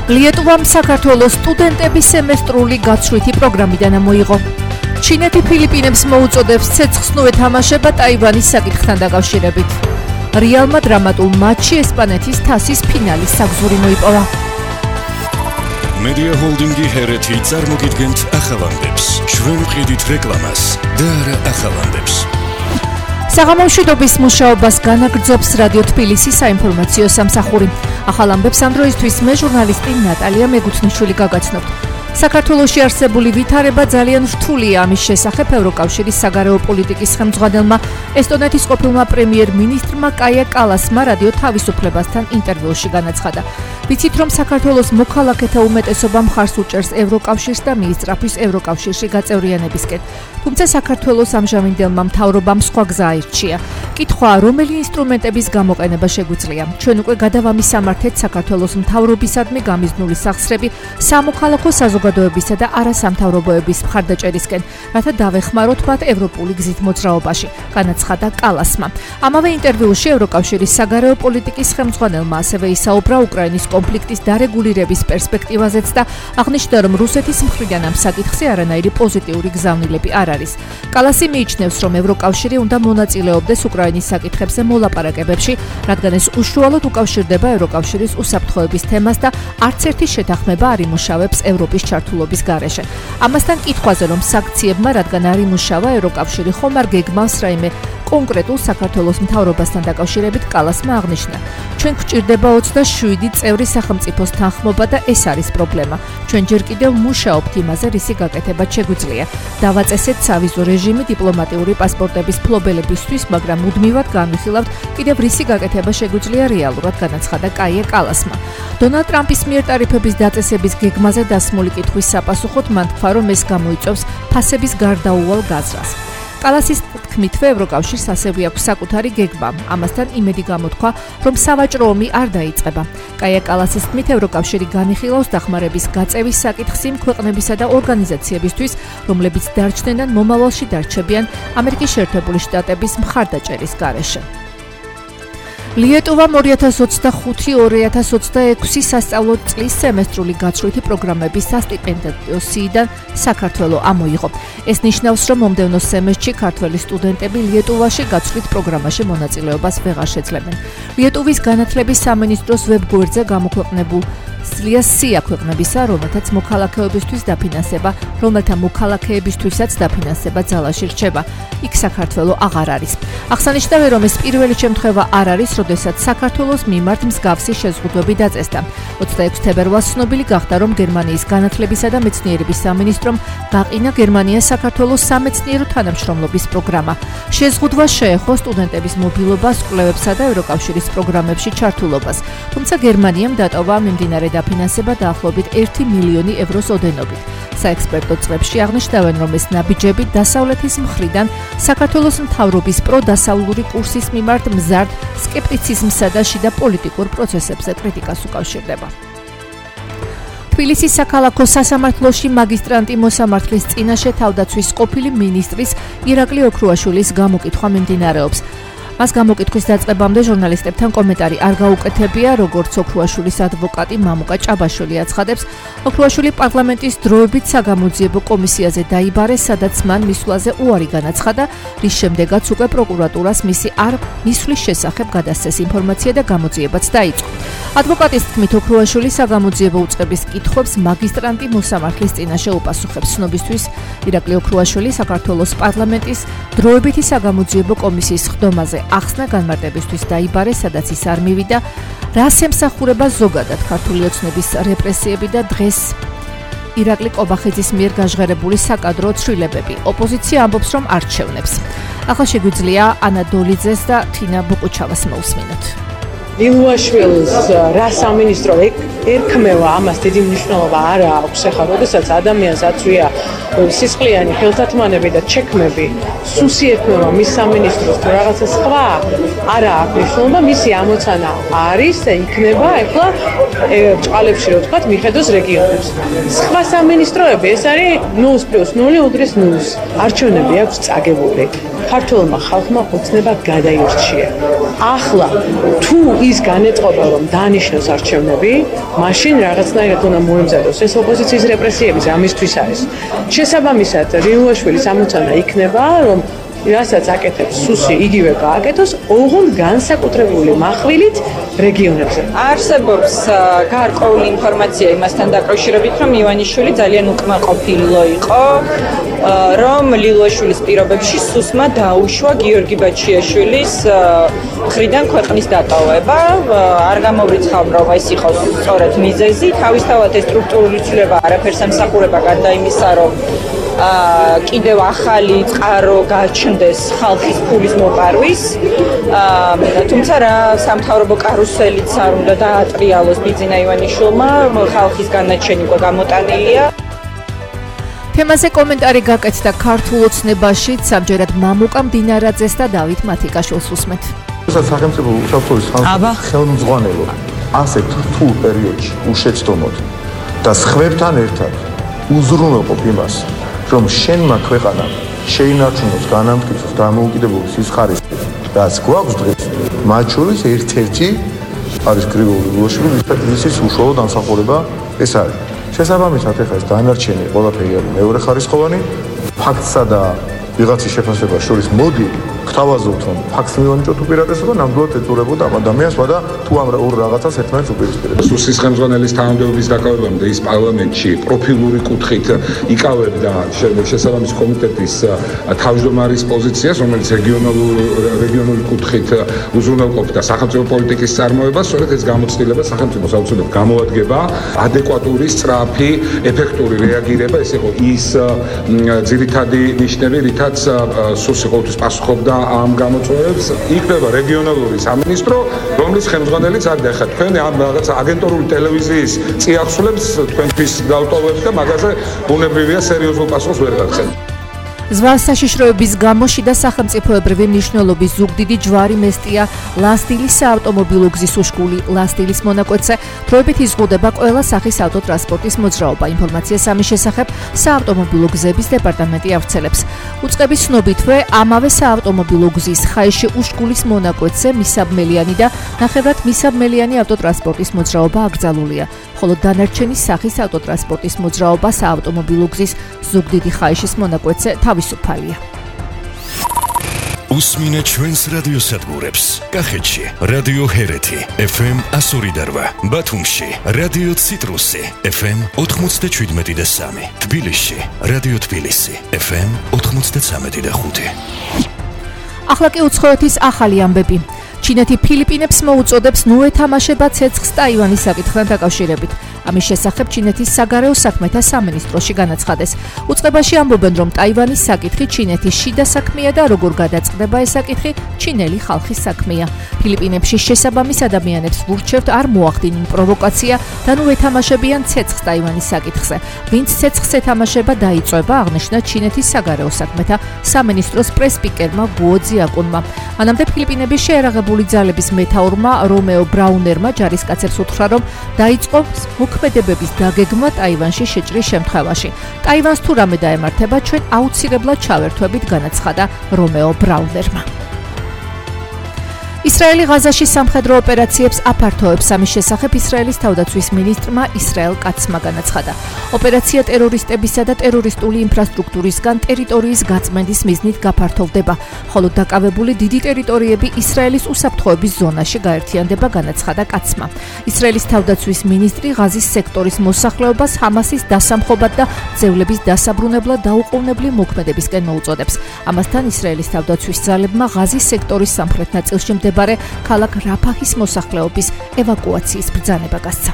Lietuvამ საქართველოს სტუდენტების სემესტრული გაცვლითი პროგრამიდან მოიღო. ჩინეთი ფილიპინებს მოუწოდებს ცეცხლსნუე თამაშება ტაივანის საკითხთან დაკავშირებით. რეალმა დრამატულ მატჩში ესპანეთის თასის ფინალის საგზური მოიპოვა. Media Holdingi ჰერეთი წარმოგიდგენთ ახალამდებს. ჩვენ ვყიდით რეკლამას და არა ახალამდებს. საღამომშვიდობის მუშაობას განაგრძობს რადიო თბილისის საინფორმაციო სამსახური. ახალამდებს ამ დროისთვის მე ჟურნალისტი ნატალია მეგუთნიშვილი გაგაცნობთ. საქართველოში არსებული ვითარება ძალიან რთულია. ამის შესახებ ევროკავშირის საგარეო პოლიტიკის ხელმძღვანელმა ესტონეთის ყოფილმა პრემიერ-მინისტრმა კაია კალასმა რადიო თავისუფლებასთან ინტერვიუში განაცხადა. ვიცით, რომ საქართველოს მოქალაქეთა უმეტესობა მხარს უჭერს ევროკავშირს და მიისწრაფვის ევროკავშირში გაწევრიანებისკენ. თუმცა საქართველოს ამჟამინდელმა მთავრობამ სხვა გზა აირჩია. კითხვა, რომელი ინსტრუმენტების გამოყენება შეგვიძლია? ჩვენ უკვე გადავამისამართეთ საქართველოს მთავრობისადმი გამიზნული სახსრები სამოქალაქო საზოგადოებისა და არასამთავრობოების მხარდაჭერისკენ, რათა დავეხმაროთ მათ ევროპული გზით მოძრაობაში, განაცხადა კალასმა. ამავე ინტერვიუში ევროკავშირის საგარეო პოლიტიკის ხელმძღვანელმა ასევე ისაუბრა უკრაინის კონფლიქტის დარეგულირების პერსპექტივაზეც და აღნიშნა, რომ რუსეთის მხრიდან ამ საკითხზე არანაირი პოზიტიური გზავნილები არ არის. კალასი მიიჩნევს, რომ ევროკავშირი უნდა მონაწილეობდეს უკრაინის საკითხებზე მოლაპარაკებებში, რადგან ეს უშუალოდ უკავშირდება ევროკავშირის უსაფრთხოების თემას და არც ერთი შეთანხმება არ იმუშავებს ევროპის ჩართულობის გარეშე. ამასთან კითხვაზე, რომ სანქციებმა რადგან არ იმუშავა, ევროკავშირი ხომ არ გეგმავს რაიმე კონკრეტულ საქართველოს მთავრობასთან დაკავშირებით, კალასმა აღნიშნა. ჩვენ გვჭირდება 27 წევრი სახელმწიფოს თანხმობა და ეს არის პრობლემა. ჩვენ ჯერ კიდევ მუშაობთ იმაზე, რისი გაკეთება შეგვიძლია. დავაწესეთ სავიზო რეჟიმი დიპლომატიური პასპორტების ფლობელებისთვის, მაგრამ მუდმივად განვიხილავთ კიდევ რისი გაკეთება შეგვიძლია რეალურად, განაცხადა კაია კალასმა. დონალდ ტრამპის მიერ ტარიფების დაწესების გეგმაზე დასმული კითხვის საპასუხოდ მან თქვა, რომ ეს გამოიწვევს ფასების გარდაუვალ გაზრას. კალასის თქმითვე ევროკავშირს ასევე აქვს საკუთარი გეგმა. ამასთან იმედი გამოთქვა, რომ სავაჭრო ომი არ დაიწყება. კაია კალასის თქმით, ევროკავშირი განიხილავს დახმარების გაწევის საკითხს იმ ქვეყნებისა და ორგანიზაციებისთვის, რომლებიც დარჩნენ მომავალში დარჩებიან ამერიკის შეერთებული შტატების მხარდაჭერის გარეშე. ლიეტუვამ 2025-2026 სასწავლო წლის სემესტრული გაცვლითი პროგრამების სასტიპენდიო სიიდან საქართველო ამოიღო. ეს ნიშნავს, რომ მომდევნო სემესტრში ქართველი სტუდენტები ლიეტუვაში გაცვლით პროგრამაში მონაწილეობას ვეღარ შეძლებენ. ლიეტუვის განათლების სამინისტროს ვებგვერდზე გამოქვეყნებულ სია ქვეყნებისა, რომელთაც მოქალაქეებისთვის დაფინანსება, რომელთა მოქალაქეებისთვისაც დაფინანსება ძალაში რჩება. იქ საქართველო აღარ არის. აღსანიშნავია, რომ ეს პირველი შემთხვევა არ არის, როდესაც საქართველოს მიმართ მსგავსი შეზღუდვები დაწესდა. 26 თებერვალს ცნობილი გახდა, რომ გერმანიის განათლებისა და მეცნიერების სამინისტრომ გაყინა გერმანია-საქართველოს სამეცნიერო თანამშრომლობის პროგრამა. შეზღუდვა შეეხო სტუდენტების მობილობას, კვლევებსა და ევროკავშირის პროგრამებში ჩართულობას. თუმცა გერმანიამ დატოვა მიმდინარე დაფინანსება დაახლოებით 1 მილიონი ევროს ოდენობით. საექსპერტო წრებში აღნიშნავენ, რომ ეს ნაბიჯები დასავლეთის მხრიდან საქართველოს მთავრობის პროდასავლური კურსის მიმართ მზარდ სკეპტიციზმსა და შიდა პოლიტიკურ პროცესებზე კრიტიკას უკავშირდება. თბილისის საქალაქო სასამართლოში მაგისტრანტი მოსამართლის წინაშე თავდაცვის ყოფილი მინისტრის ირაკლი ოქრუაშვილის გამოკითხვა მიმდინარეობს. მას გამოკითხვის დაწყებამდე ჟურნალისტებთან კომენტარი არ გაუკეთებია, როგორც ოქრუაშვილის ადვოკატი მამუკა ჭაბაშვილი აცხადებს. ოქრუაშვილი პარლამენტის დროებით საგამოძიებო კომისიაზე დაიბარეს, სადაც მან მისვლაზე უარი განაცხადა, რის შემდეგაც უკვე პროკურატურას მისი არ მისვლის შესახებ გადასცეს ინფორმაცია და გამოძიებაც დაიწყო. ადვოკატის თქმით, ოქრუაშვილი საგამოძიებო უწყების კითხვებს მაგისტრანტი მოსამართლის წინაშე უპასუხებს. ცნობისთვის, ირაკლი ოქრუაშვილი საქართველოს პარლამენტის დროებითი საგამოძიებო კომისიის ხდომაზე ახსნა განმარტებისთვის დაიბარეს, სადაც ის არ მივიდა, რას ემსახურება ზოგადად ქართული ოცნების რეპრესიები და დღეს ირაკლი კობახიძის მიერ გაჟღერებული საკადრო ცვლილებები. ოპოზიცია ამბობს, რომ არჩევნებს. ახლა შეგვიძლია ანა დოლიძეს და თინა ბუკუჩავას მოусმინოთ. ილუაშვილის რა სამინისტრო ერქმევა, ამას დიდი მნიშვნელობა არ აქვს. ახლა როდესაც ადამიანს აწვია სისხლიანი ხელთათმანები და ჩექმები, სუსი ერქმევა მის სამინისტროს თუ რაღაცა სხვა, არა აქვს მნიშვნელობა. მისი ამოცანა არის და იქნება ახლა ჭყალებში რო ვთქვათ, მიხედოს რეგიონებს. სხვა სამინისტროები ეს არის 0+0 უდრის 0-ს. არჩევნები აქვს წაგებული. ქართულმა ხალხმა ოცნება გადაირჩია. ახლა თუ ის განეწყობა რომ დაანიშნოს არჩევნები, მაშინ რაღაცნაირად უნდა მოემზადოს ეს ოპოზიციის რეპრესიები, ამისთვის არის. შესაბამისად, რიუაშვილის ამოცანა იქნება, რომ რასაც აკეთებს სუსი, იგივე გააკეთოს, ოღონდ განსაკუთრებული מחვილით რეგიონებზე. არსებობს გარკვეული ინფორმაცია იმასთან დაკავშირებით, რომ ივანიშვილი ძალიან უკმაყოფილო იყო, რომ ლილვაშვილის პირობებში სუსმა დაუშვა გიორგი ბაჩიაშვილის მხრიდან ქვეყნის დატოვება. არ გამოვრიცხავ, რომ ეს იყო სწორედ მიზეზი. თავისთავად ეს სტრუქტურული ცვლილება არაფერს ემსახურება გარდა იმისა, რომ კიდევ ახალი წყარო გაჩნდეს ხალხის ფულის მოპარვის. თუმცა რა სამთავრობო კარუსელიც არ უნდა დაატრიალოს ბიძინა ივანიშვილმა, ხალხის განაჩენი უკვე გამოტანილია. თემაზე კომენტარი გაკეთდა ქართულ ოცნებაშიც ამჯერად მამუკა მდინარაძეს და დავით მათიკაშვილს უსმენთ. სახელმწიფო უსაფრთხოების ხელმძღვანელო ასეთ რთულ პერიოდში უშეცდომოდ და სხვებთან ერთად უზრუნველყოფ იმას, რომ შენმა ქვეყანამ შეინარჩუნოს განამტკიცოს დამოუკიდებლობის სიხარულე, რაც გვაქვს დღეს, მათ შორის ერთ-ერთი არის გრიგოლი ლილვაშვილი, ვისაც უშუალო დამსახურება ეს არის. შესაბამისად, ეხლა ეს დანარჩენი ყველაფერი არის მეორეხარისხოვანი, ფაქტსა და ვიღაცის შეფასებას შორის მოდი გთავაზობთ, რომ ფაქტს მივანიჭოთ უპირატესობა, ნამდვილად ეწურებოდა ამ ადამიანს, და თუ ამ ორ რაღაცას ერთმანეთს უპირისპირდება. სუსის ხელმძღვანელის თანამდებობის დაკავებამდე ის პარლამენტში პროფილური კუთხით იკავებდა შესაბამის კომიტეტის თავმჯდომარის პოზიციას, რომელიც რეგიონული კუთხით უზრუნველყოფდა სახელმწიფო პოლიტიკის წარმოებას, სწორედ ეს გამოცდილება სახელმწიფოს აუცილებლად გამოადგება ადეკვატური, სწრაფი, ეფექტური რეაგირება, ეს იყო ის ძირითადი ნიშნები, რითაც სუსი ყოველთვის პასუხობდა ამ გამოწვევებს. იქნება რეგიონალური სამინისტრო, რომლის ხელმძღვანელიც არის და ახლა თქვენ ამ რაღაც აგენტურული ტელევიზიის წიაღსულებს თქვენთვის დავტოვებთ და მაგაზე ბუნებრივია სერიოზულ პასუხს ვერ გაგცემთ. ზვარსაშიშროების გამო შიდა სახელმწიფოებრივი მნიშვნელობის ზუგდიდი ჯვარი მესტია ლასტილის საავტომობილო გზის უშკული ლასტილის მონაკვეთზე დროებით იზღუდება ყველა სახის ავტოტრანსპორტის მოძრაობა. ინფორმაციას ამის შესახებ საავტომობილო გზების დეპარტამენტი ავრცელებს. უწყების ცნობითვე ამავე საავტომობილო გზის ხაიში უშკულის მონაკვეთზე მისაბმელიანი და ნახევრად მისაბმელიანი ავტოტრანსპორტის მოძრაობა აკრძალულია, ხოლო დანარჩენი სახის ავტოტრანსპორტის მოძრაობა საავტომობილო გზის ზუგდიდი ხაიშის მონაკვეთზე თავისუფალია. უსმინეთ ჩვენს რადიოსადგურებს. კახეთში რადიო ჰერეთი FM 102.8, ბათუმში რადიო ციტრუსი FM 97.3, თბილისში რადიო თბილისი FM 93.5. ახლა კი უცხოეთის ახალი ამბები. ჩინეთი ფილიპინებს მოუწოდებს ნუეთამაშება ცეცხლს ტაივანის საკითხთან დაკავშირებით. ამის შესახებ ჩინეთის საგარეო საქმეთა სამინისტროში განაცხადეს. უწყებაში ამბობენ, რომ ტაივანის საკითხი ჩინეთის შიდა საქმეა და როგორ გადაწყდება ეს საკითხი ჩინელი ხალხის საქმეა. ფილიპინებში შესაბამის ადამიანებს ვურჩევთ არ მოახდინონ პროვოკაცია და ნუეთამაშებიან ცეცხლს ტაივანის საკითხზე. ვინც ცეცხლს ეთამაშება დაიწვება, აღნიშნა ჩინეთის საგარეო საქმეთა სამინისტროს პრესპიკერმა გუო ძიაკუნმა. მანამდე ფილიპინების შეერაღებული ძალების მეთაურმა რომეო ბრაუნერმა ჯარისკაცებს უთხრა, რომ დაიწყო მოქმედებების დაგეგმა ტაივანში შეჭრის შემთხვევაში. ტაივანს თუ რამე დაემართება, ჩვენ აუცილებლად ჩავერთვებით, განაცხადა რომეო ბრაუნერმა. ისრაელი ღაზაში სამხედრო ოპერაციებს აფართოებს. ამის შესახებ ისრაელის თავდაცვის მინისტრმა ისრაელ კაცმა განაცხადა. ოპერაცია ტერორისტებისა და ტერორისტული ინფრასტრუქტურისგან ტერიტორიის გაწმენდის მიზნით გაფართოვდება, ხოლო დაკავებული დიდი ტერიტორიები ისრაელის უსაფრთხოების ზონაში გაერთიანდება, განაცხადა კაცმა. ისრაელის თავდაცვის მინისტრი ღაზის სექტორის მოსახლეობას ჰამასის დასამხობად და ძევლების დასაბრუნებლად დაუყოვნებლივ მოქმედებისკენ მოუწოდებს. ამასთან ისრაელის თავდაცვის ძალებმა ღაზის სექტორის სამხრეთ ნაწილში მდებარე ქალაქ რაფაჰის მოსახლეობის ევაკუაციის ბრძანება გასცა.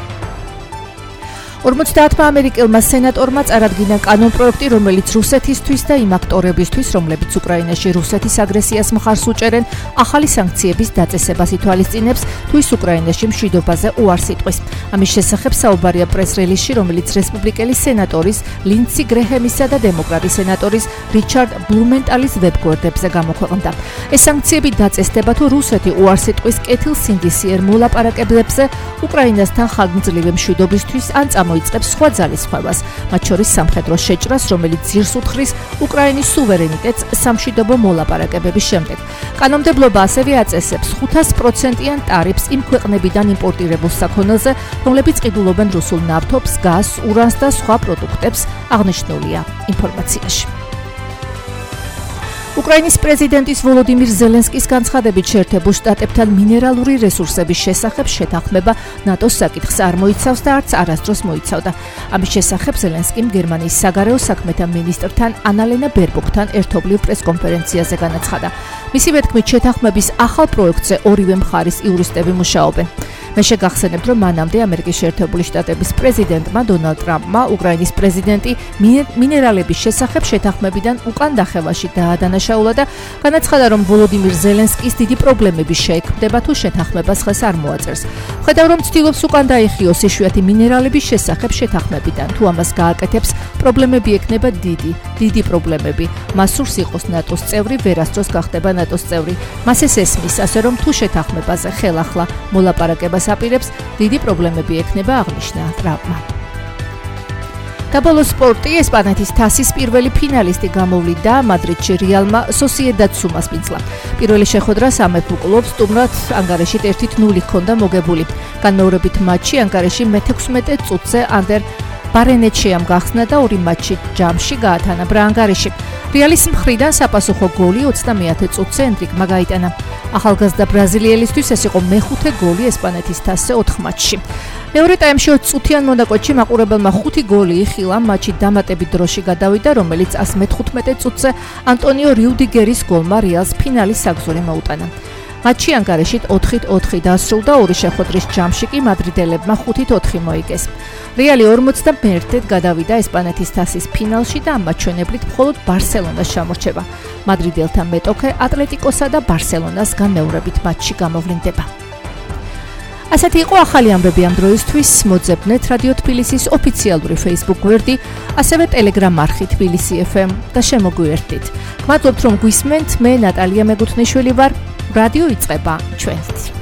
50 ამერიკელმა სენატორმა წარადგინა კანონპროექტი, რომელიც რუსეთისთვის და იმ აქტორებისთვის, რომლებიც უკრაინაში რუსეთის აგრესიას მხარს უჭერენ, ახალი სანქციების დაწესებას ითვალისწინებს, თუ ის უკრაინაში მშვიდობაზე უარს იტყვის. ამის შესახებ საუბარია პრეს-რელიზში, რომელიც რესპუბლიკელი სენატორის ლინდსი გრეჰემისა და დემოკრატი სენატორის რიჩარდ ბლუმენტალის ვებგვერდებზე გამოქვეყნდა. ეს სანქციები დაწესდება, თუ რუსეთი უარს იტყვის კეთილსინდისიერ მოლაპარაკებებზე უკრაინასთან ხანგრძლივი მშვიდობისთვის ან წარმოიწყებს სხვა ძალისხმევას, მათ შორის სამხედრო შეჭრას, რომელიც ძირს უთხრის უკრაინის სუვერენიტეტს სამშვიდობო მოლაპარაკებების შემდეგ. კანონმდებლობა ასევე აწესებს 500%-იან ტარიფს იმ ქვეყნებიდან იმპორტირებულ საქონელზე, რომლებიც ყიდულობენ რუსულ ნავთობს, გაზს, ურანს და სხვა პროდუქტებს, აღნიშნულია ინფორმაციაში. უკრაინის პრეზიდენტის ვოლოდიმირ ზელენსკის განცხადებით შეერთებულ შტატებთან მინერალური რესურსების შესახებ შეთანხმება ნატოს საკითხს არ მოიცავს და არც არასდროს მოიცავდა. ამის შესახებ ზელენსკიმ გერმანიის საგარეო საქმეთა მინისტრთან ანალენა ბერბოქთან ერთობლივ პრესკონფერენციაზე განაცხადა. მისივე თქმით, შეთანხმების ახალ პროექტზე ორივე მხარის იურისტები მუშაობენ. მე შეგახსენებთ, რომ მანამდე ამერიკის შეერთებული შტატების პრეზიდენტმა დონალდ ტრამპმა უკრაინის პრეზიდენტი მინერალების შესახებ შეთანხმებიდან უკან დახევაში დაადანაშაულა და განაცხადა, რომ ვოლოდიმირ ზელენსკის დიდი პრობლემები შეექმნება თუ შეთანხმებას ხეს არ მოაწერს. ხედავ, რომ ცდილობს უკან დაიხიოს იშვიათი მინერალების შესახებ შეთანხმებიდან, თუ ამას გააკეთებს, პრობლემები ექნება დიდი პრობლემები. მას სურს იყოს ნატოს წევრი, ვერასდროს გახდება ნატოს წევრი. მას ეს ესმის, ასე რომ თუ შეთანხმებაზე ხელახლა მოლაპარაკება აპირებს, დიდი პრობლემები ექნება, აღნიშნა ტრამპმა. დაბოლოს სპორტი. ესპანეთის თასის პირველი ფინალისტი გამოვლიდა მადრიდში რეალმა სოსიედად სუმას მისლა. პირველი შეხვედრა სამეფო კლუბს სტუმრად ანგარეშით 1-0 ჰქონდა მოგებული. განმეორებით მატჩი ანგარეში მე-16 წუთზე ანდერ ბარენეჩიამ გახსნა და 2 მატჩი ჯამში გაათანაბრა ანგარეში. რეალის მხრიდან საპასუხო გოლი 29 წუთზე ენტრიკმა გაიტანა. ახალგაზრდა ბრაზილიელისთვის ეს იყო მეხუთე გოლი ესპანეთის თასზე 4 მატჩში. მეორე ტაიმში 20 წუთიან მონაკოჩი მაყურებელმა 5 გოლი იხილა, მატჩი დამატებით დროში გადავიდა, რომელიც 115 წუთზე ანტონიო რიუდიგერის გოლმა რეალს ფინალის საგზური მოუტანა. მატჩი ანგარეშით 4-4 დასრულდა, ორი შეხვედრის ჯამში კი მადრიდელებმა 5-4 მოიგეს. რეალი 41-ად გადავიდა ესპანეთის თასის ფინალში და ამ მაჩვენებლით მხოლოდ ბარსელონას შემორჩება. მადრიდელთა მეტოქე ატლეტიკოსა და ბარსელონას განმეორებით მატჩში გამოვლინდება. ასეთი იყო ახალი ამბები ამ დროისთვის. მოძებნეთ რადიო თბილისის ოფიციალური Facebook გვერდი, ასევე Telegram არხი თბილისი FM და შემოგვიერთდით. მადლობთ რომ გვისმენთ. მე ნატალია მეგუთნიშვილი ვარ. რადიო იწყება ჩვენს.